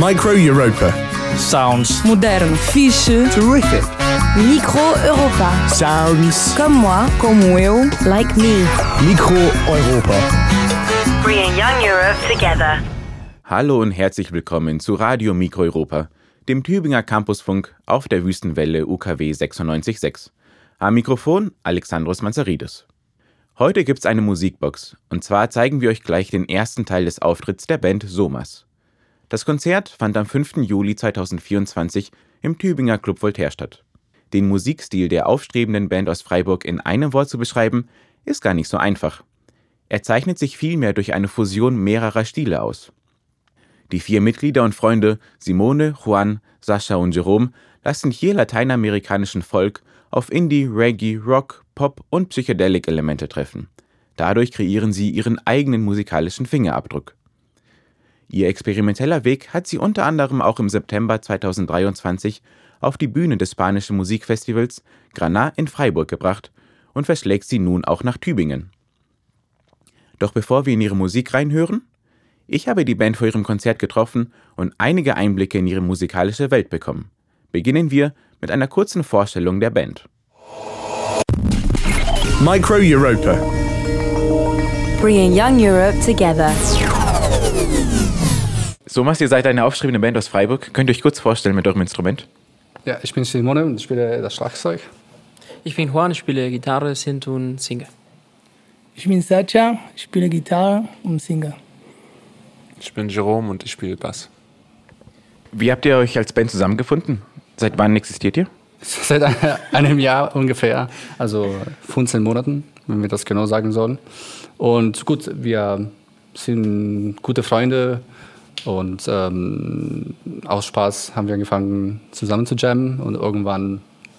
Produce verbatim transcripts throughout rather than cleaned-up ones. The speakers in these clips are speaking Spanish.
Micro Europa. Sounds. Moderno. Fixe. Terrific. Micro Europa. Sounds. Comme moi. Como eu. Like me. Micro Europa. Bringing young Europe together. Hallo und herzlich willkommen zu Radio Micro Europa, dem Tübinger Campusfunk auf der Wüstenwelle U K W sechsundneunzig Komma sechs. Am Mikrofon Alexandros Manzaridis. Heute gibt's eine Musikbox, und zwar zeigen wir euch gleich den ersten Teil des Auftritts der Band Somas. Das Konzert fand am fünften Juli zweitausendvierundzwanzig im Tübinger Club Voltaire statt. Den Musikstil der aufstrebenden Band aus Freiburg in einem Wort zu beschreiben, ist gar nicht so einfach. Er zeichnet sich vielmehr durch eine Fusion mehrerer Stile aus. Die vier Mitglieder und Freunde Simone, Juan, Sascha und Jerome lassen hier lateinamerikanischen Folk auf Indie, Reggae, Rock, Pop und Psychedelic-Elemente treffen. Dadurch kreieren sie ihren eigenen musikalischen Fingerabdruck. Ihr experimenteller Weg hat sie unter anderem auch im September zweitausenddreiundzwanzig auf die Bühne des spanischen Musikfestivals Granat in Freiburg gebracht und verschlägt sie nun auch nach Tübingen. Doch bevor wir in ihre Musik reinhören, ich habe die Band vor ihrem Konzert getroffen und einige Einblicke in ihre musikalische Welt bekommen. Beginnen wir mit einer kurzen Vorstellung der Band. Micro Europa. Bringing young Europe together. Somas, ihr seid eine aufstrebende Band aus Freiburg. Könnt ihr euch kurz vorstellen mit eurem Instrument? Ja, ich bin Simone und spiele das Schlagzeug. Ich bin Juan, ich spiele Gitarre, Synth und singe. Ich bin Sascha, ich spiele Gitarre und singe. Ich bin Jerome und ich spiele Bass. Wie habt ihr euch als Band zusammengefunden? Seit wann existiert ihr? Seit einem Jahr ungefähr, also fünfzehn Monaten, wenn wir das genau sagen sollen. Und gut, wir sind gute Freunde und ähm, aus Spaß haben wir angefangen zusammen zu jammen und irgendwann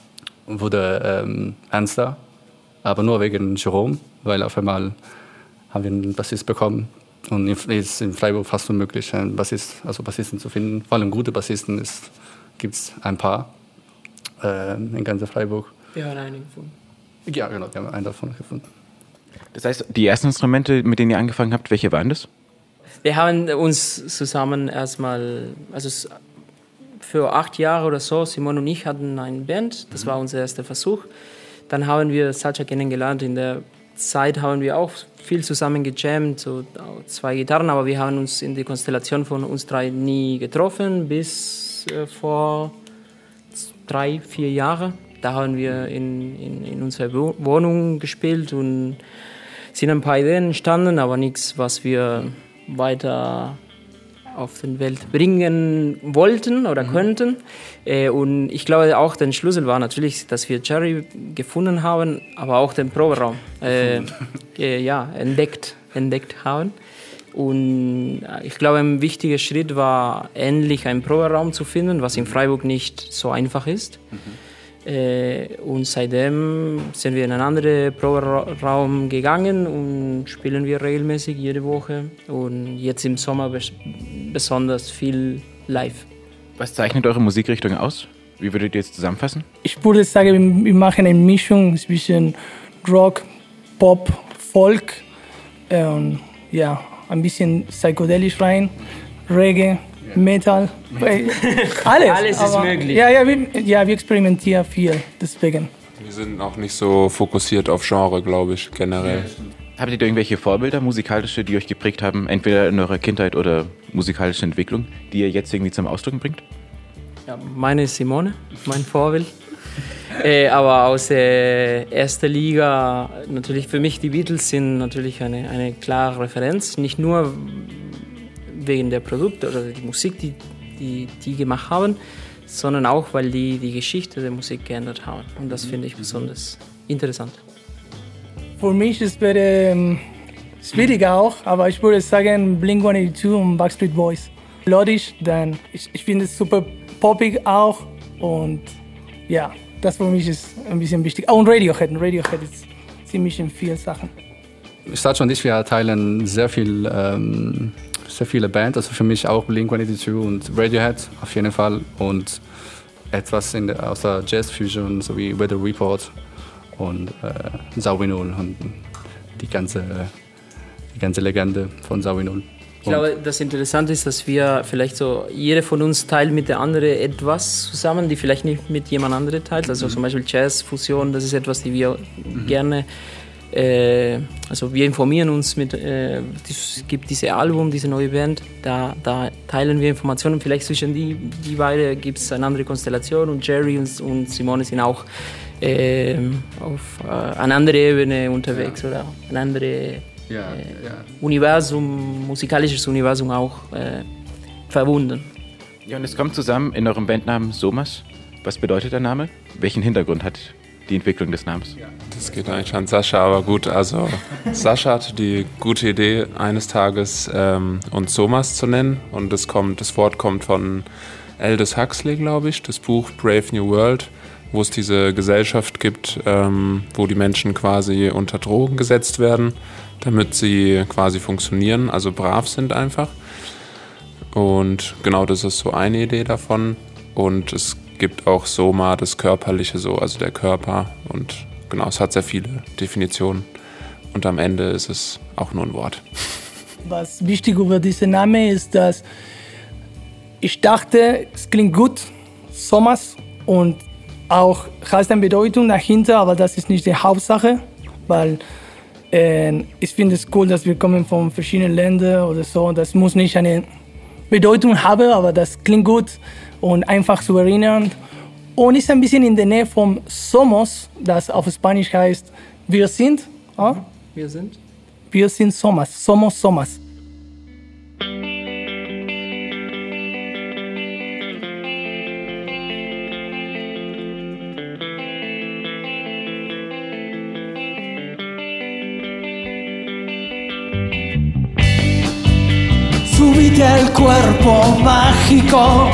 wurde ähm, ernster, aber nur wegen Jerome, weil auf einmal haben wir einen Bassist bekommen. Und es ist in Freiburg fast unmöglich, einen Bassist, also Bassisten zu finden. Vor allem gute Bassisten gibt es ein paar äh, in ganz Freiburg. Wir haben einen gefunden. Ja, genau, wir haben einen davon gefunden. Das heißt, die ersten Instrumente, mit denen ihr angefangen habt, welche waren das? Wir haben uns zusammen erstmal, also für acht Jahre oder so, Simone und ich hatten eine Band, das war unser erster Versuch. Dann haben wir Sascha kennengelernt. In der Zeit haben wir auch viel zusammen gejammt, so zwei Gitarren, aber wir haben uns in die Konstellation von uns drei nie getroffen, bis äh, vor drei, vier Jahren. Da haben wir in, in, in unserer Wohnung gespielt und sind ein paar Ideen entstanden, aber nichts, was wir weiter auf die Welt bringen wollten oder mhm. könnten. Äh, und ich glaube auch, der Schlüssel war natürlich, dass wir Jerry gefunden haben, aber auch den Proberaum äh, äh, ja, entdeckt, entdeckt haben. Und ich glaube, ein wichtiger Schritt war, endlich einen Proberaum zu finden, was in Freiburg nicht so einfach ist. Mhm. Äh, und seitdem sind wir in einen anderen Proberaum gegangen und spielen wir regelmäßig jede Woche. Und jetzt im Sommer bes- besonders viel live. Was zeichnet eure Musikrichtung aus? Wie würdet ihr jetzt zusammenfassen? Ich würde sagen, wir machen eine Mischung zwischen Rock, Pop, Folk und ja, ein bisschen psychedelisch rein, Reggae, Metal, alles. Alles ist möglich. Ja, ja, wir, ja, wir experimentieren viel, deswegen. Wir sind auch nicht so fokussiert auf Genre, glaube ich, generell. Habt ihr da irgendwelche Vorbilder, musikalische, die euch geprägt haben, entweder in eurer Kindheit oder musikalische Entwicklung, die ihr jetzt irgendwie zum Ausdruck bringt? Ja, meine ist Simone, mein Vorbild. äh, aber aus der ersten Liga, natürlich für mich, die Beatles sind natürlich eine, eine klare Referenz. Nicht nur wegen der Produkte oder die Musik, die die, die gemacht haben, sondern auch, weil die die Geschichte der Musik geändert haben. Und das finde ich besonders interessant. Für mich ist es wäre schwierig auch, aber ich würde sagen Blink one eighty-two und Backstreet Boys. Melodisch, dann ich, ich finde es super poppig auch und ja, das für mich ist ein bisschen wichtig. Auch oh, Radiohead, Radiohead ist ziemlich in vielen Sachen. Sascha und ich, wir teilen sehr viel, ähm, sehr viele Bands, also für mich auch Blink one eighty-two und Radiohead auf jeden Fall und etwas in der, aus der Jazz-Fusion sowie Weather Report und äh, Zawinul und die ganze, die ganze Legende von Zawinul. Ich glaube, das Interessante ist, dass wir vielleicht so, jeder von uns teilt mit der andere etwas zusammen, die vielleicht nicht mit jemand anderem teilt. Also mhm. zum Beispiel Jazz, Fusion, das ist etwas, die wir mhm. gerne, äh, also wir informieren uns mit, äh, es gibt dieses Album, diese neue Band, da, da teilen wir Informationen. Vielleicht zwischen die, die beiden gibt es eine andere Konstellation und Jerry und, und Simone sind auch äh, auf äh, einer anderen Ebene unterwegs ja. oder eine andere Ja, äh, ja. Universum, musikalisches Universum auch äh, verbunden. Ja, und es kommt zusammen in eurem Bandnamen Somas. Was bedeutet der Name? Welchen Hintergrund hat die Entwicklung des Namens? Das geht eigentlich an Sascha, aber gut, also Sascha hatte die gute Idee, eines Tages ähm, uns Somas zu nennen und das, kommt, das Wort kommt von Aldous Huxley, glaube ich, das Buch Brave New World, wo es diese Gesellschaft gibt, ähm, wo die Menschen quasi unter Drogen gesetzt werden, damit sie quasi funktionieren, also brav sind einfach. Und genau das ist so eine Idee davon. Und es gibt auch Soma, das Körperliche so, also der Körper. Und genau, es hat sehr viele Definitionen. Und am Ende ist es auch nur ein Wort. Was wichtig über diesen Namen ist, dass ich dachte, es klingt gut, Somas, und auch hat eine Bedeutung dahinter, aber das ist nicht die Hauptsache, weil äh, ich finde es cool, dass wir kommen von verschiedenen Ländern oder so. Das muss nicht eine Bedeutung haben, aber das klingt gut und einfach zu erinnern. Und ist ein bisschen in der Nähe von Somos, das auf Spanisch heißt wir sind. Ja? Wir sind? Wir sind Somas, Somos Somas. Súbite al cuerpo mágico,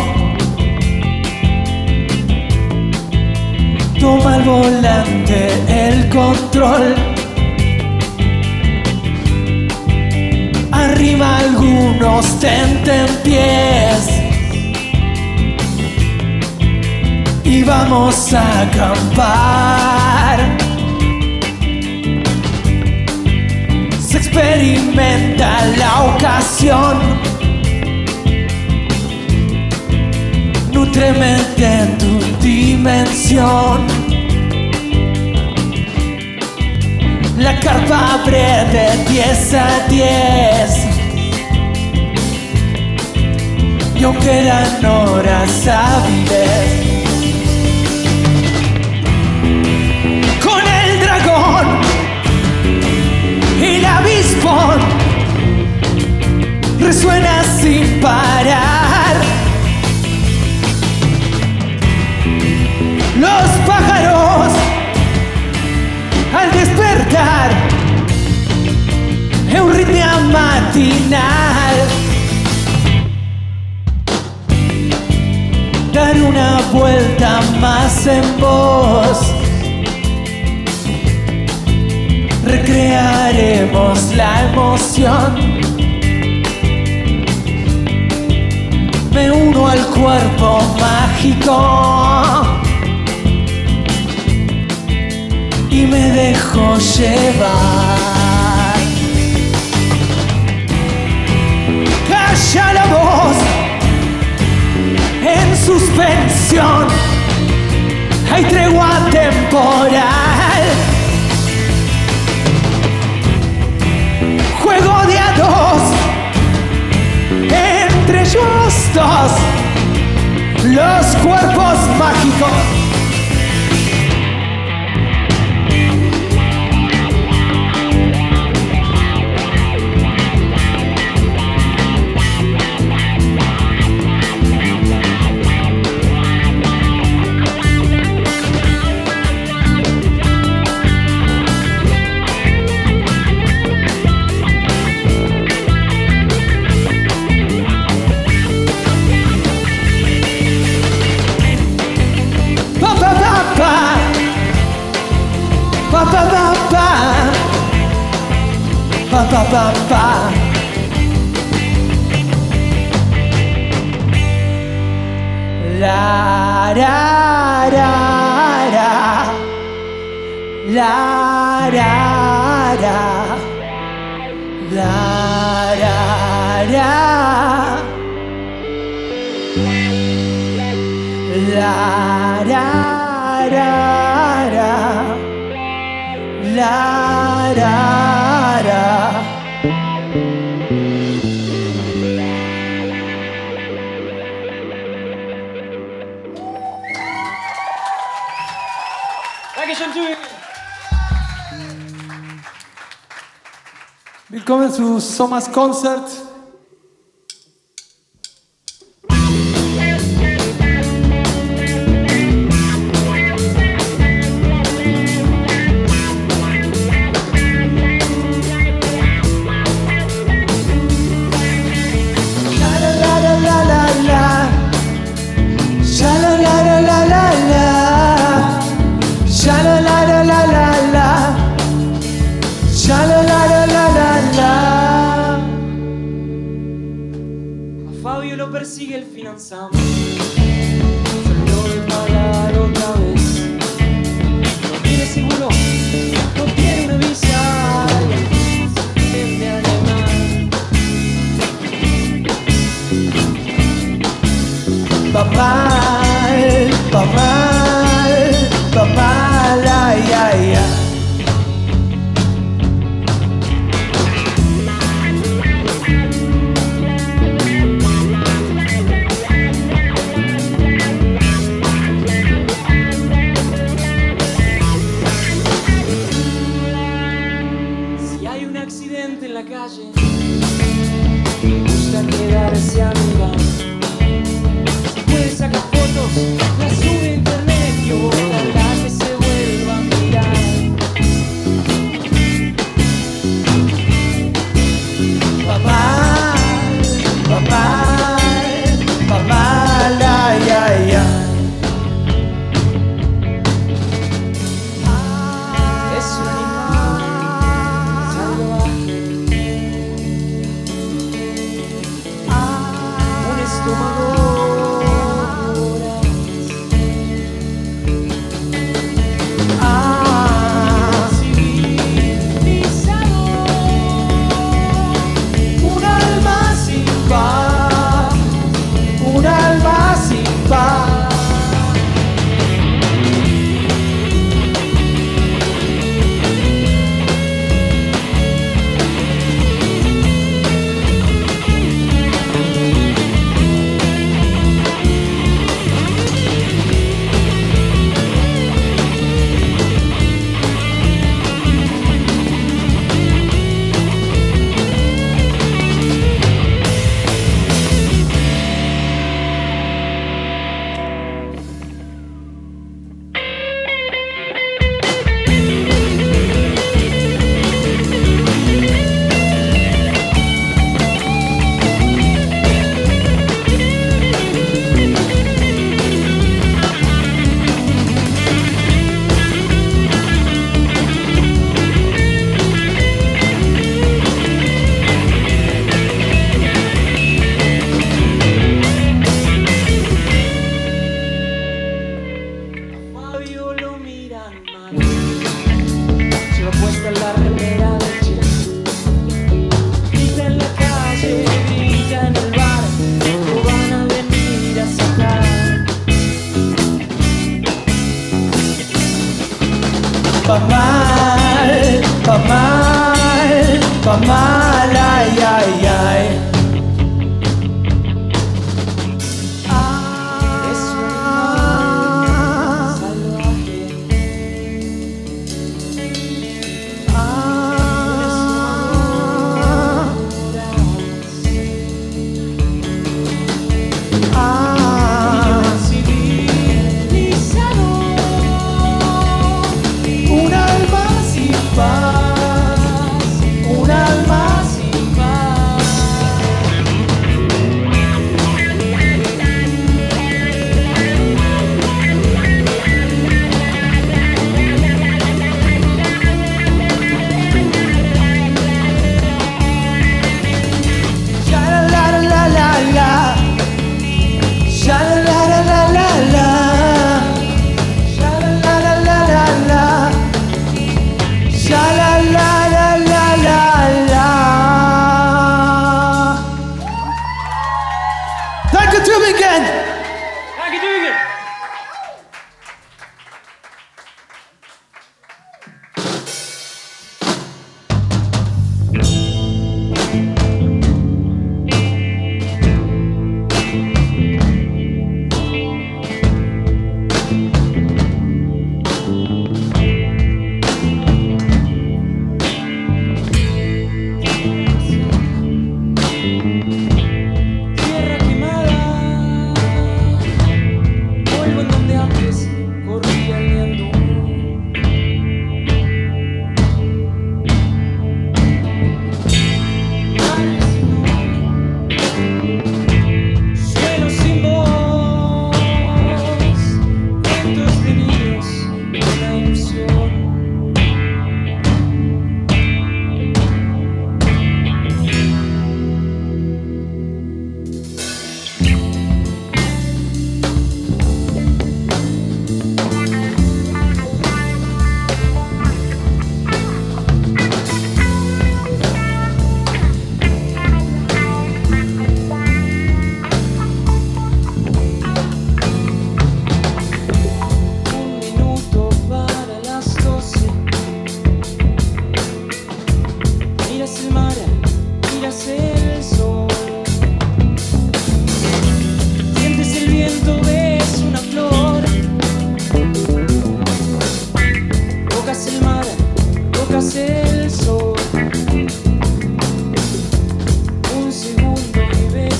toma al volante el control, arriba algunos tentempiés y vamos a acampar. Se experimenta la ocasión, nútremete en tu dimensión. La carpa abre de diez a diez y aunque eran horas hábiles, con el dragón y el avispón resuena sin parar. Los pájaros al despertar, euritmia matinal, dar una vuelta más en vos. Recrearemos la emoción. Me uno al cuerpo mágico y me dejo llevar. Calla la voz en suspensión. Hay tregua temporal. Juego de a dos, entre ellos dos, los cuerpos mágicos. Pa pa pa pa. La ra ra ra. La ra ra. La ra ra. Willkommen zu Sommers Konzert. Fabio lo persigue el financiamiento, solo de pagar otra vez. No tiene seguro, no tiene una visa, de alemán. Va mal, va mal, va mal, ay, ay, ay. En la calle, me gusta quedarse a mirar. Si puede sacar fotos, las sube a internet y ojalá que se vuelva a mirar. Va mal, va mal, va mal, ay, ay, ay. Es un animal salvaje. La remera de Chelsea, grita en la calle, grita en el bar, o van a venir a sacar. Va mal, va mal, va mal, ay, ay, ay.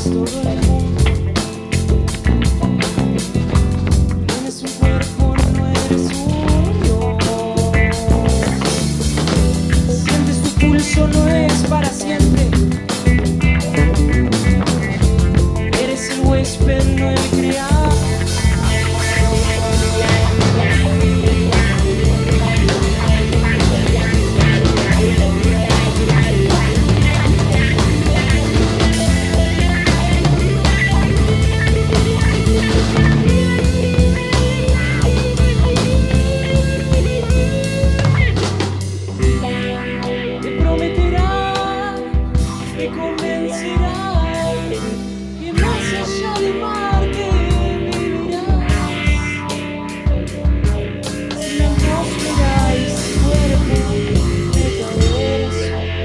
todo el mundo. Tienes un cuerpo, no eres un Dios. Sientes tu pulso, no es para siempre. Eres el huésped, no el criado. Te prometerá, te convencerá que más allá de Marte vivirás. Si la atmósfera es fuerte, de cabeza.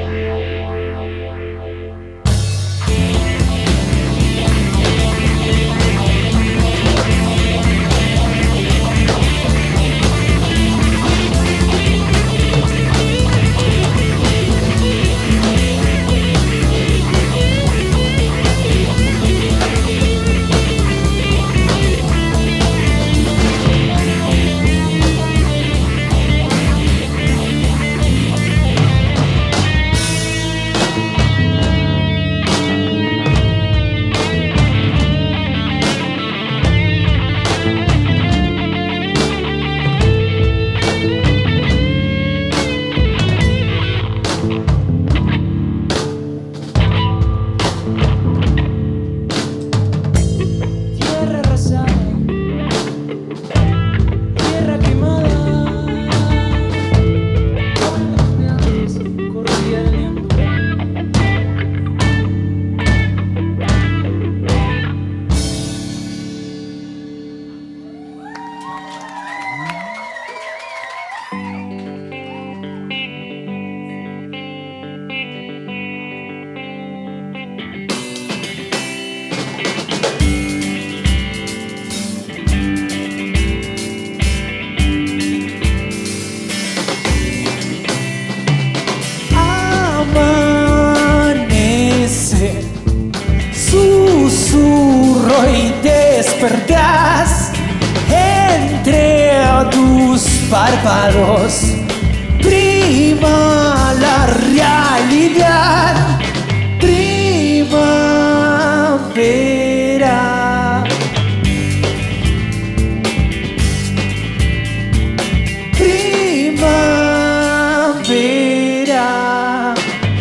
Tierra arrasada, tierra quemada, donde antes corría el viento. Amanece, susurro y despertás entre tus párpados. Prima la realidad, primavera. Primavera.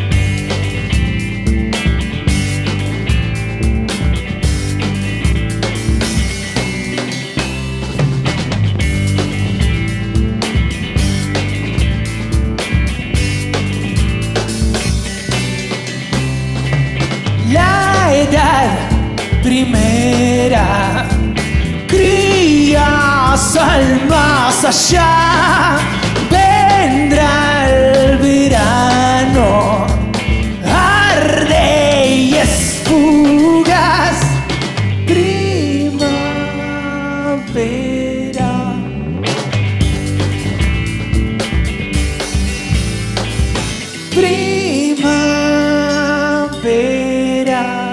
La edad primera, crías al más allá. Vendrá el verano, arde y es fugaz. Primavera. Primavera.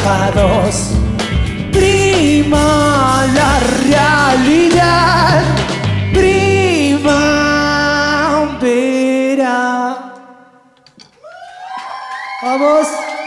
enojados. Prima la realidad, primavera. Vamos.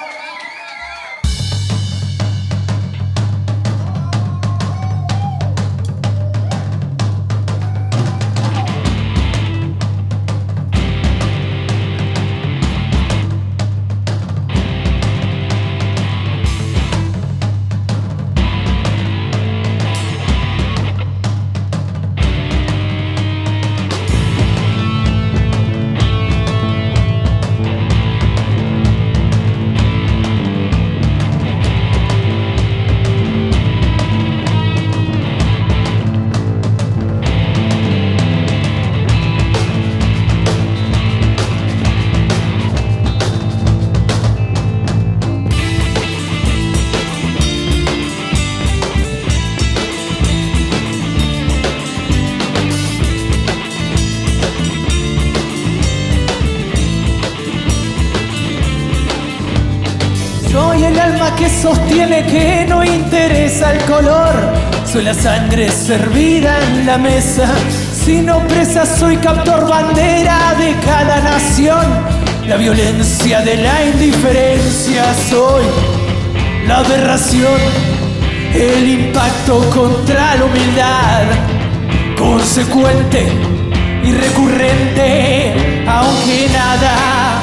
Soy el alma que sostiene que no interesa el color. Soy la sangre servida en la mesa. Si no presa, soy captor bandera de cada nación. La violencia de la indiferencia. Soy la aberración, el impacto contra la humildad. Consecuente y recurrente, aunque nada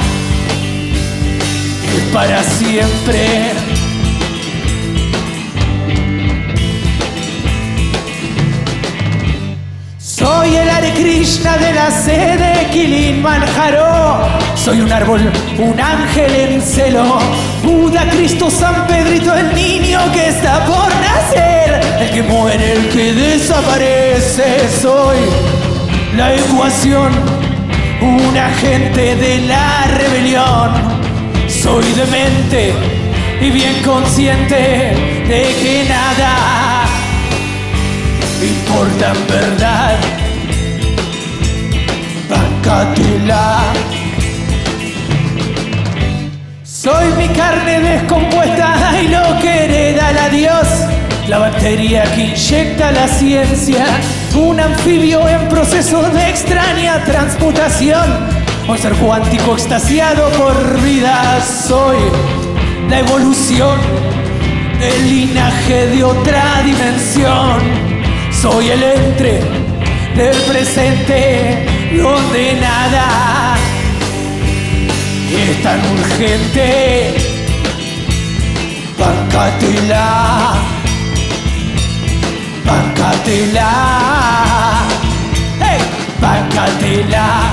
es para siempre. Soy el Hare Krishna de la sede Kilimanjaro. Soy un árbol, un ángel en celo. Buda, Cristo, San Pedrito, el niño que está por nacer. El que muere, el que desaparece. Soy la ecuación, un agente de la rebelión. Soy demente y bien consciente de que nada importa en verdad. Bancatela. Soy mi carne descompuesta y lo que hereda la Dios. La bacteria que inyecta la ciencia. Un anfibio en proceso de extraña transmutación. Un ser cuántico extasiado por vida. Soy la evolución del linaje de otra dimensión. Soy el entre del presente donde nada es tan urgente. Bancatela, bancatela, hey, bancatela.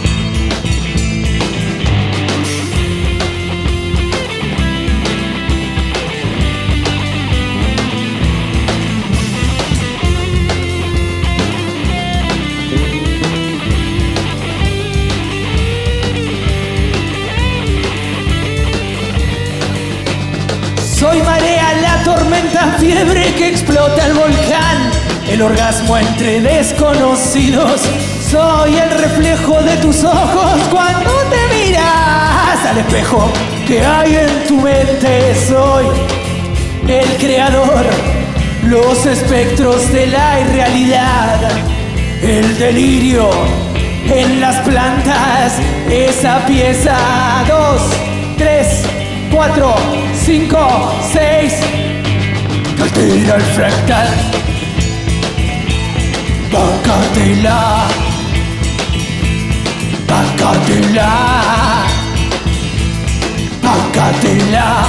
Soy marea, la tormenta, fiebre que explota el volcán. El orgasmo entre desconocidos. Soy el reflejo de tus ojos cuando te miras al espejo que hay en tu mente. Soy el creador, los espectros de la irrealidad. El delirio en las plantas, esa pieza. Dos, tres, cuatro, cinco, seis. Que altera el fractal. Bancatela, bancatela, bancatela.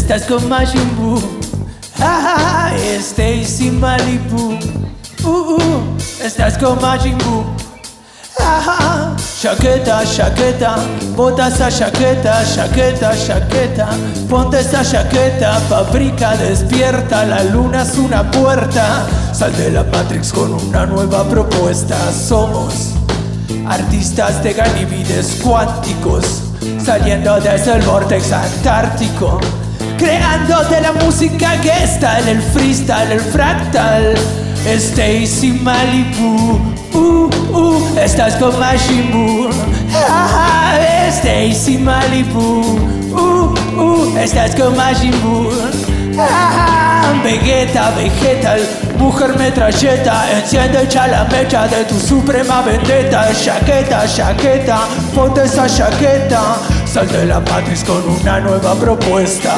estás con Majin Buu. Ah, Stacy Malibu. Uh, uh, estás con Majin Buu. Ah, chaqueta, chaqueta, bota esa chaqueta, chaqueta, chaqueta. Ponte esa chaqueta, paprika, despierta, la luna es una puerta. Sal de la Matrix con una nueva propuesta. Somos artistas de Ganímedes cuánticos, saliendo desde el vórtex antártico, creando de la música que está en el freestyle, el fractal. Stacy Malibu, uh, uh, estás con Majin Buu. Ah, Stacy Malibu, uh, uh, estás con Majin Buu. Ah, Vegeta, Vegetal, mujer metralleta, enciende ya la mecha de tu suprema vendetta. Chaqueta, chaqueta, ponte esa chaqueta, sal de la Matrix con una nueva propuesta.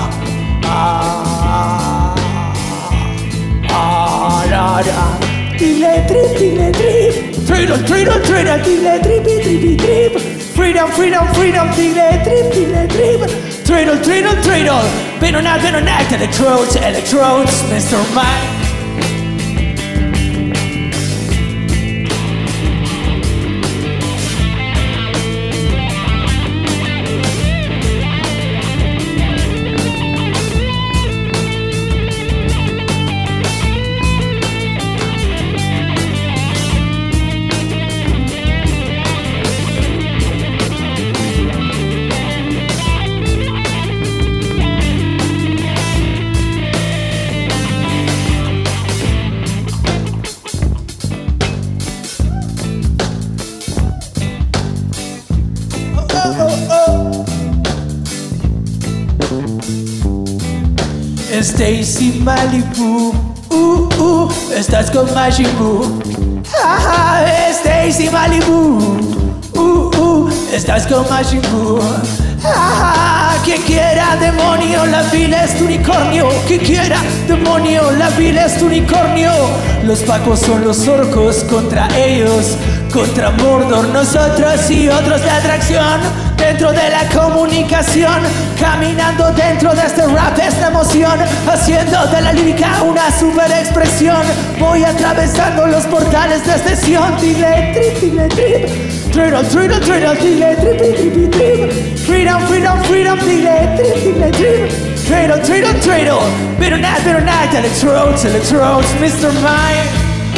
Ah, ah, la, la. Dile trip, dile trip, triddle, triddle, triddle, dile tripi, tripi, trip. Freedom, freedom, freedom, dile trip, dile trip. Triddle, triddle, triddle, been on out, been on act, electrodes, electrodes, Mister Mike. Stacy Malibu, uh, uh, estás con Majin Buu. Ah, Stacy Malibu, uh, uh, estás con Majin Buu. Ah, quien quiera demonio, la vida es tu unicornio. Quien quiera demonio, la vida es tu unicornio. Los pacos son los orcos, contra ellos, contra Mordor, nosotros y otros de atracción. Dentro de la comunicación, caminando dentro de este rap, esta emoción, haciendo de la lírica una super expresión. Voy atravesando los portales de este Sion. Dile trip, dile trip, triddle, triddle, triddle, dile tripi, tripi, trip. Freedom, freedom, freedom, dile trip, dile trip. Triddle, triddle, triddle, bitter night, bitter night, electrodes, electrodes, Mister Mike.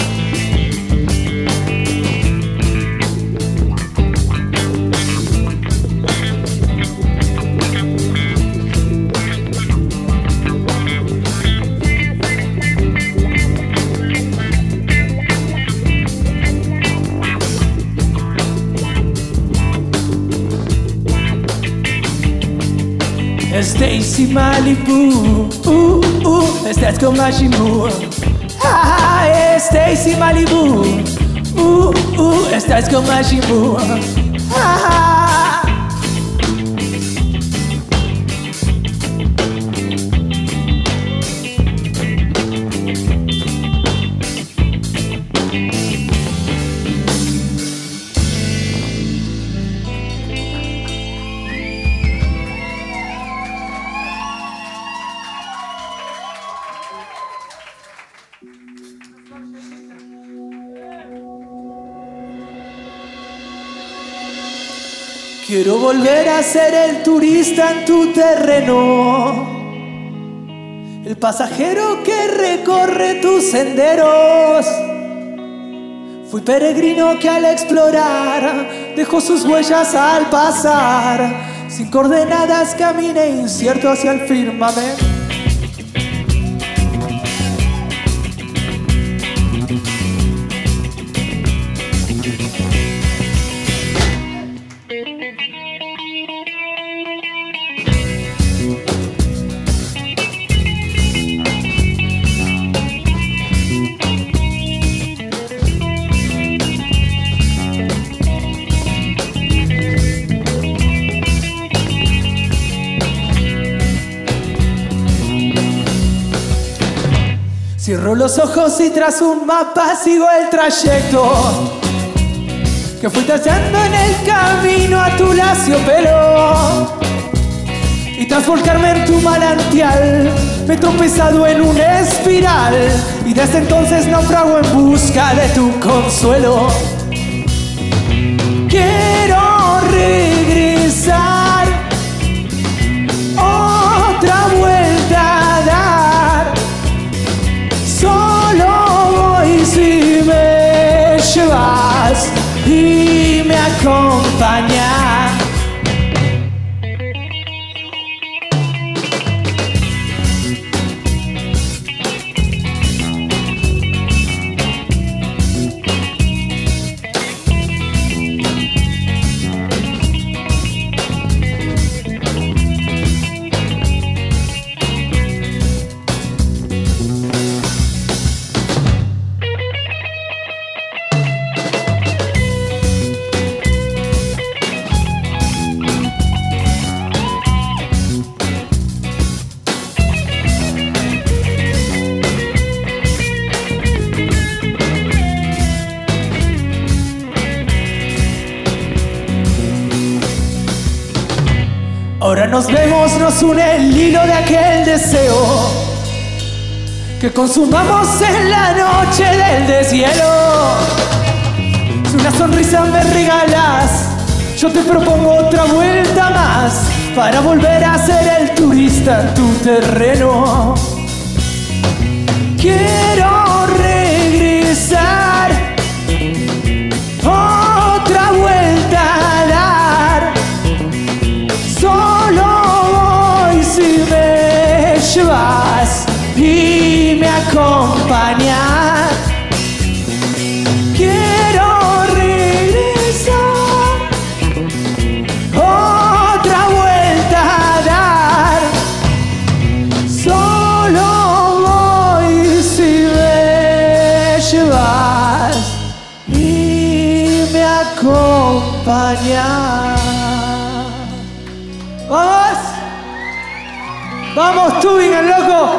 Stacy Malibu, uh, uh, estás con Majin Buu. Ah, Stacy Malibu, uh, uh, estás con Majin Buu. Ah. Quiero volver a ser el turista en tu terreno, el pasajero que recorre tus senderos. Fui peregrino que al explorar dejó sus huellas al pasar. Sin coordenadas caminé incierto hacia el firmamento. Cierro los ojos y tras un mapa sigo el trayecto que fui trazando en el camino a tu lacio pelo. y tras volcarme en tu manantial me he tropezado en una espiral y desde entonces naufrago en busca de tu consuelo. Quiero regresar, otra vuelta a dar, solo voy si me llevas y me acompañas. Ahora nos vemos, nos une el hilo de aquel deseo que consumamos en la noche del deshielo. Si una sonrisa me regalas, yo te propongo otra vuelta más para volver a ser el turista en tu terreno. Quiero regresar, otra vuelta a dar, solo voy si me llevas y me acompañas. Quiero regresar, otra vuelta a dar, solo voy si me llevas y me acompañas. ¡Vamos! ¡Vamos, Tübingen, loco!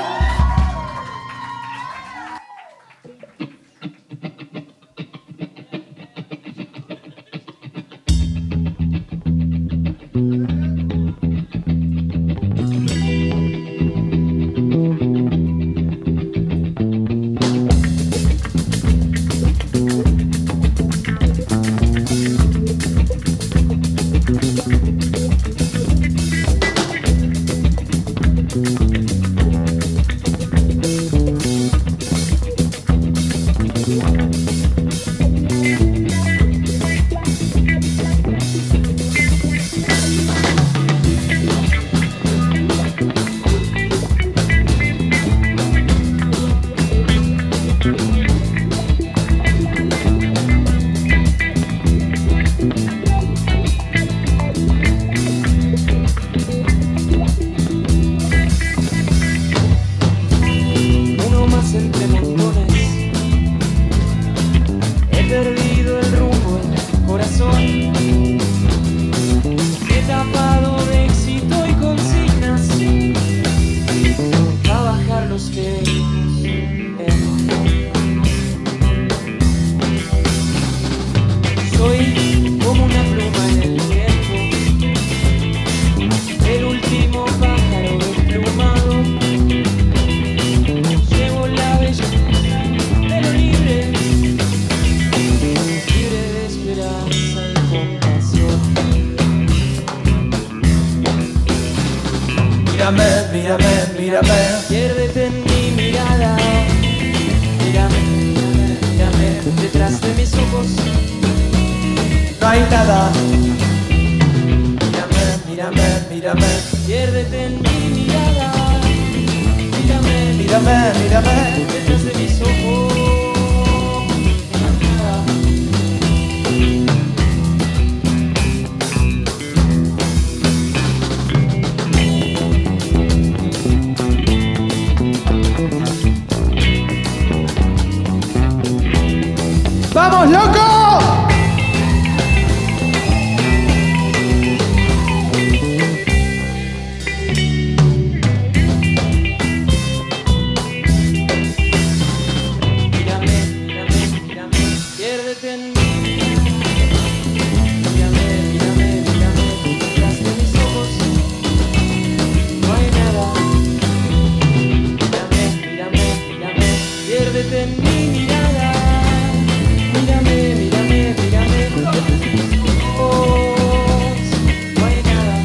Mírame, mírame, mírame, piérdete en mi mirada. Mírame, mírame, mírame, detrás de mis ojos no hay nada. Mírame, mírame, mírame, piérdete en mi mirada. Mírame, mírame, mírame, detrás de mis ojos no hay nada. ¡Vamos, loco! en mi mirada. Mírame, mírame, mírame. Oh, no hay nada.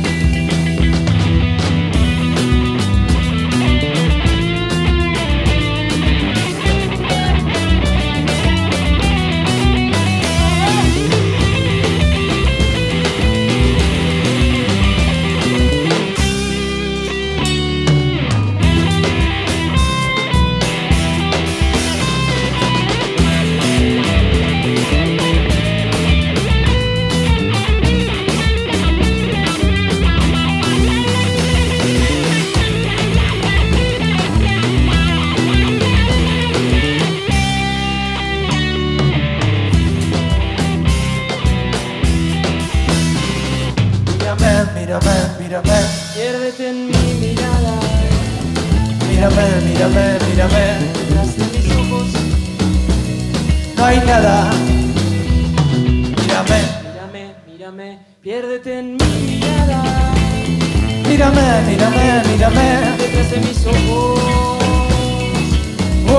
Mírame, mírame, Piérdete en mi mirada. mírame, mírame, mírame. Detrás de mis ojos. No hay nada. Mírame, Mírame, mírame. Piérdete en mi mirada. mírame, mírame, mírame. Detrás de mis ojos. Oh.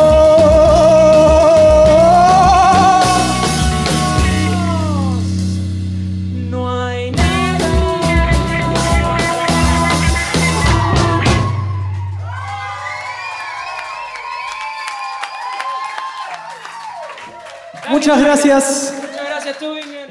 No hay nada. Muchas gracias. Muchas gracias, Tübingen.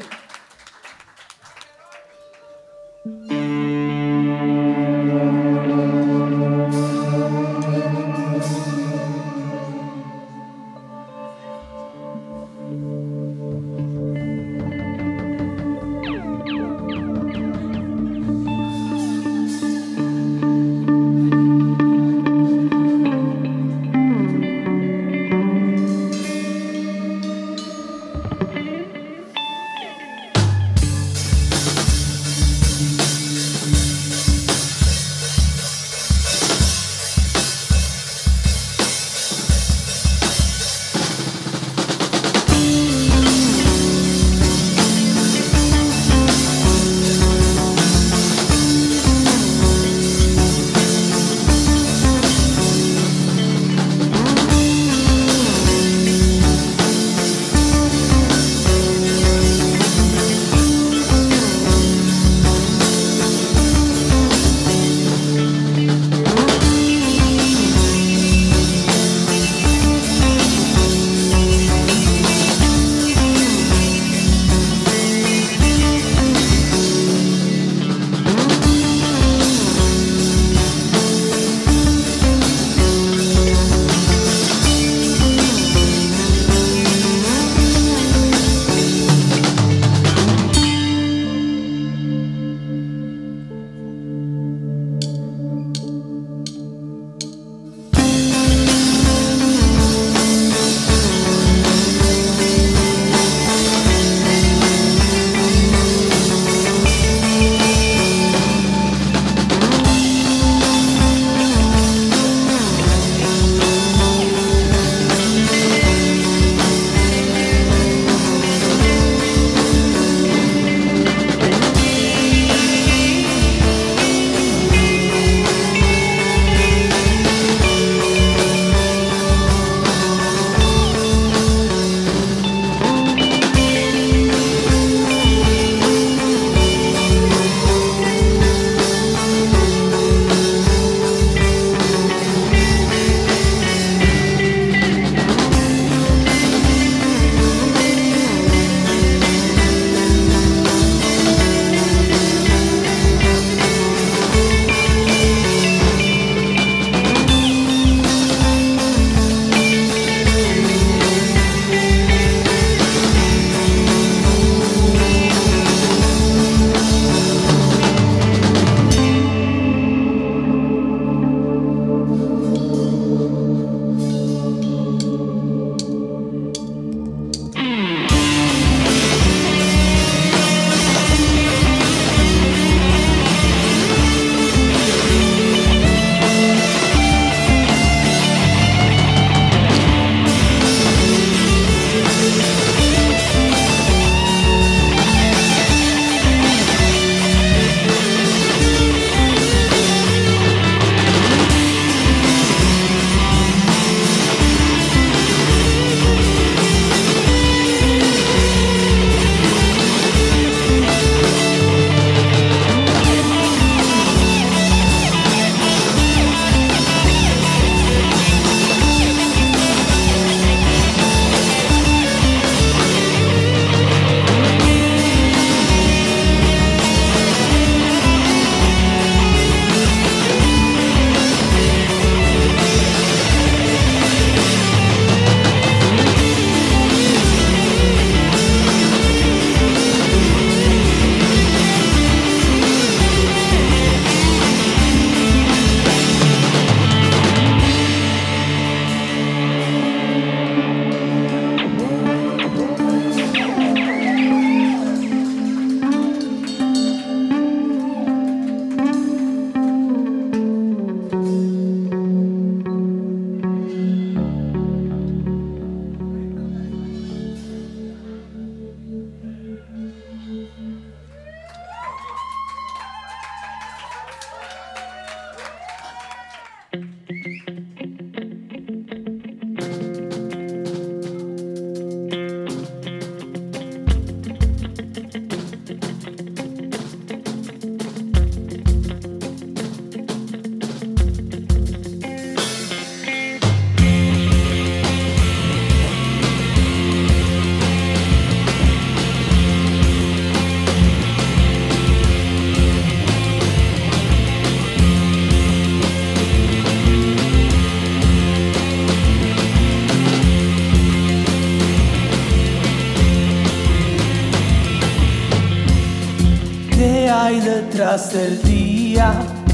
hay detrás del día?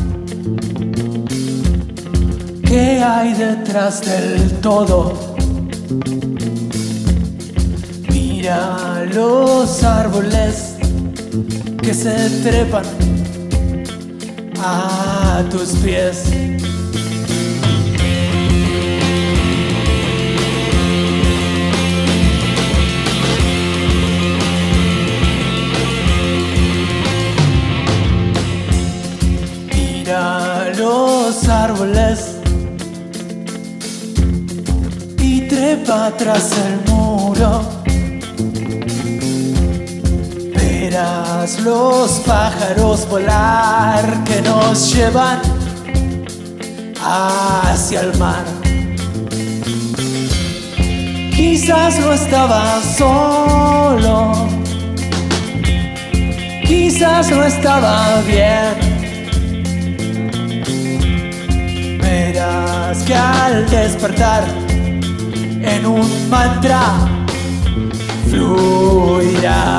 ¿Qué hay detrás del todo? Mira los árboles que se trepan a tus pies. Mira los árboles y trepa tras el muro. Verás los pájaros volar que nos llevan hacia el mar. Quizás no estaba solo, quizás no estaba bien. Verás que al despertar en un mantra fluirá.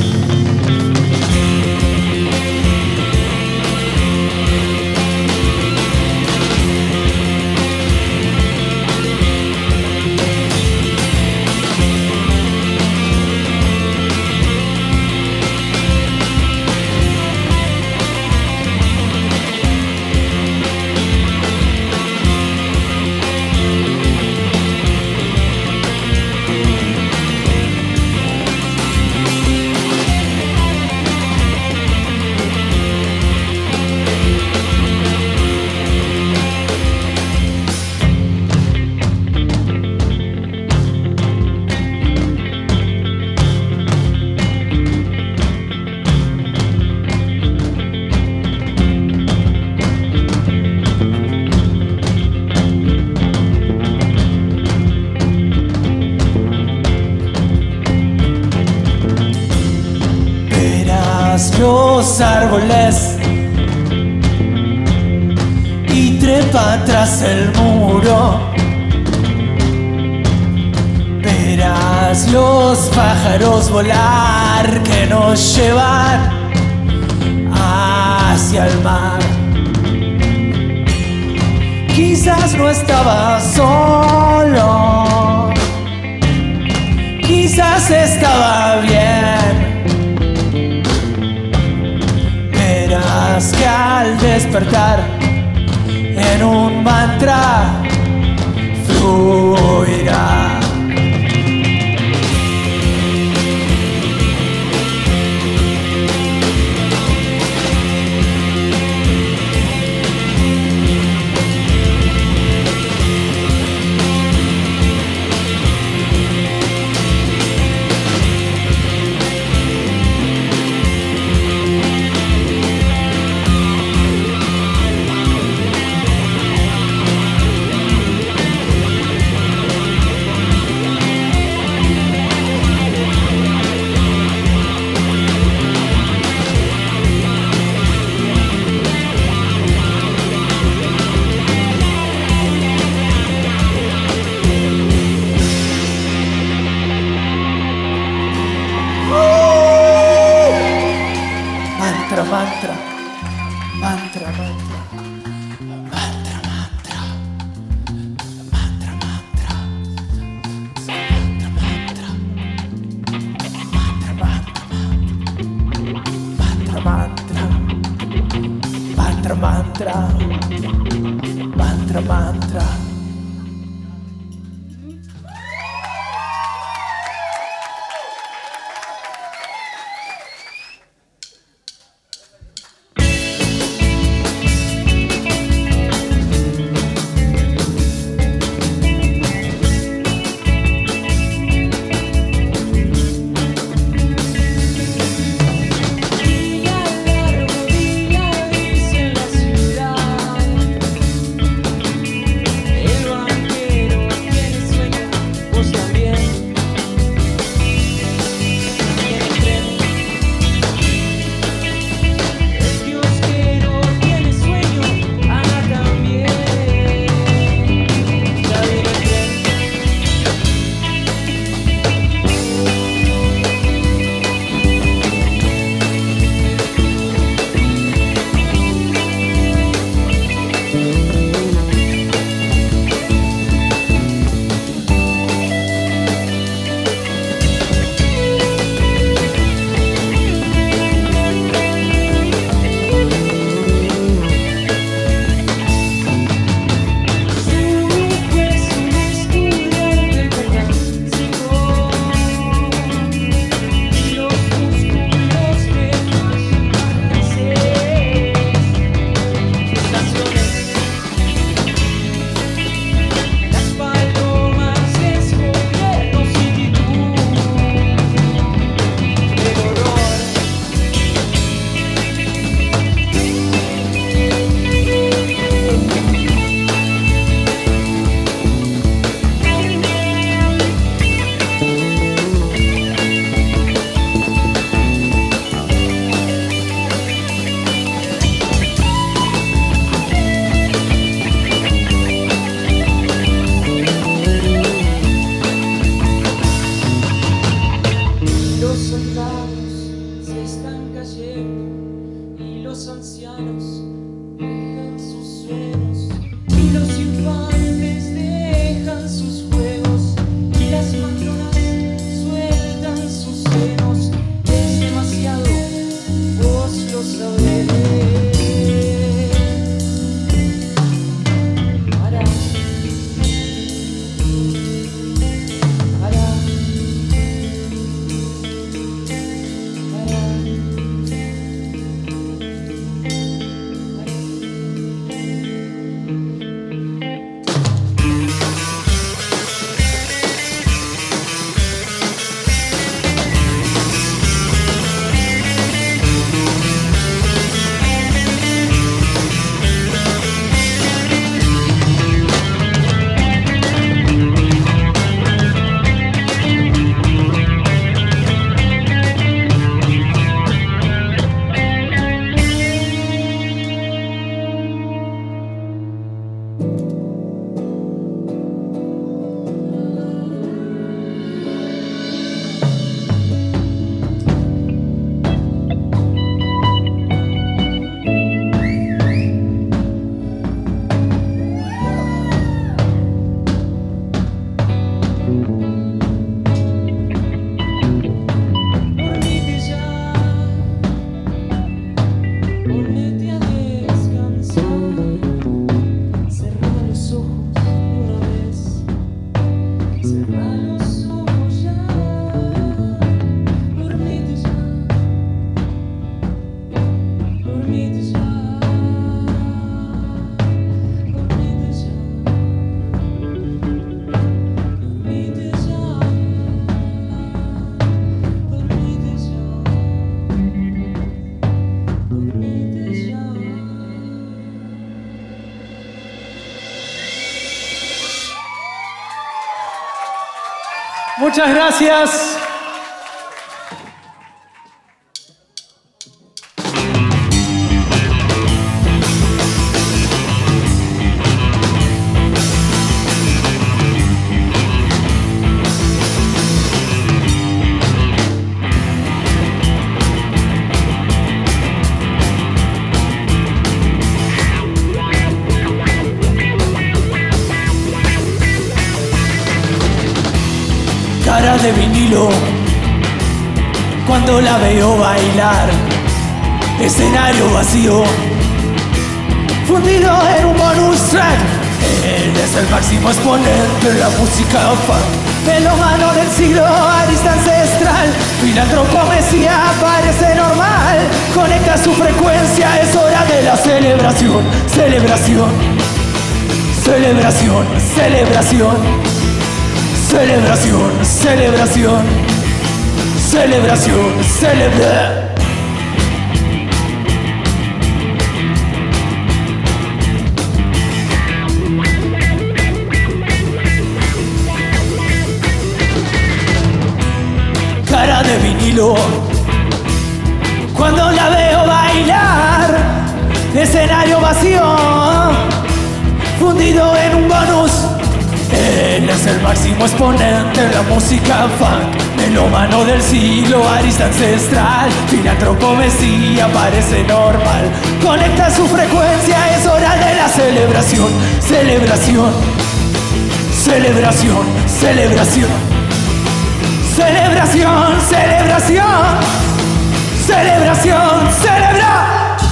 Los árboles y trepa tras el muro. Verás los pájaros volar que nos llevan hacia el mar. Quizás no estaba solo, quizás estaba bien. Verás que al despertar en un mantra fluirá. Muchas gracias. Cara de vinilo, cuando la veo bailar, escenario vacío, fundido en un bonus track. Él es el máximo exponente de la música funk, melómano del siglo, arista ancestral, filántropo mesía, parece normal, conecta su frecuencia, es hora de la celebración, celebración, celebración, celebración. Celebración, celebración, celebración, celebra. Cara de vinilo, cuando la veo bailar, escenario vacío, fundido en un bonus. Él es el máximo exponente de la música funk, melómano del siglo, arista ancestral, filántropo mesía, parece normal, conecta su frecuencia, es hora de la celebración, celebración, celebración, celebración, celebración, celebración, celebración, celebra.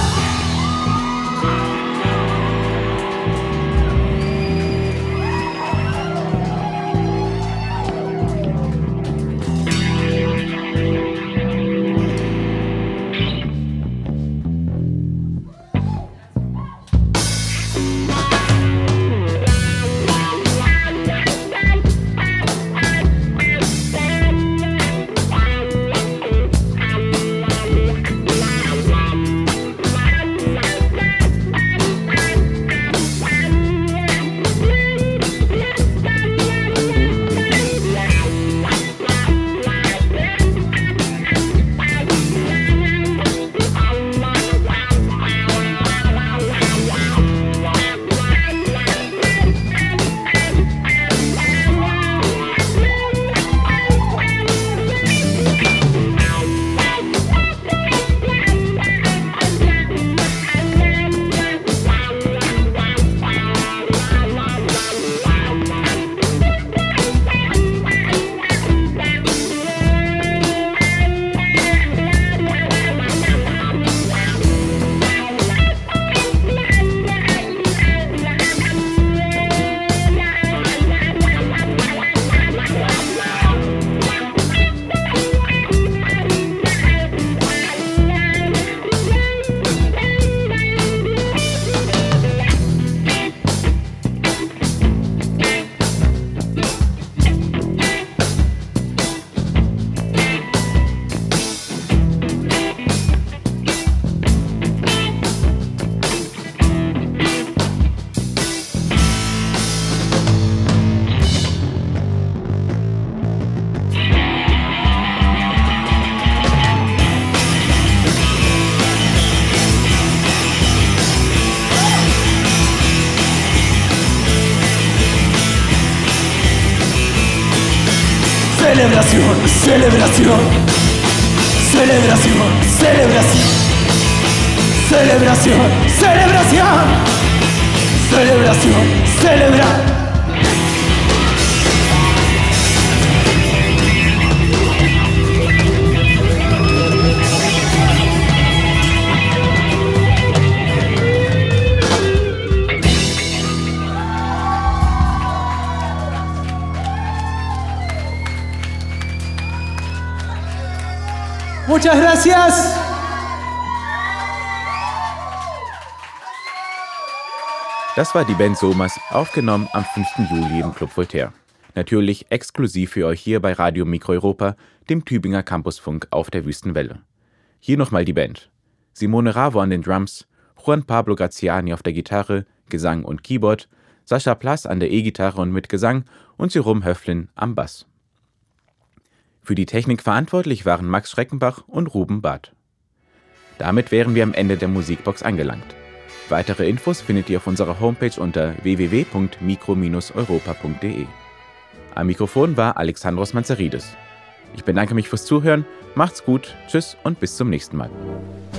Celebración, celebración, celebración, celebración, celebración, celebración, celebración, celebra. Muchas gracias. Das war die Band Somas, aufgenommen am fünften Juli im Club Voltaire. Natürlich exklusiv für euch hier bei Radio Mikro Europa, dem Tübinger Campusfunk auf der Wüstenwelle. Hier nochmal die Band. Simone Ravo an den Drums, Juan Pablo Graziani auf der Gitarre, Gesang und Keyboard, Sascha Plass an der E-Gitarre und mit Gesang und Jerome Höflin am Bass. Für die Technik verantwortlich waren Max Schreckenbach und Ruben Barth. Damit wären wir am Ende der Musikbox angelangt. Weitere Infos findet ihr auf unserer Homepage unter w w w punkt mikro Bindestrich europa punkt d e. Am Mikrofon war Alexandros Manzaridis. Ich bedanke mich fürs Zuhören, macht's gut, tschüss und bis zum nächsten Mal.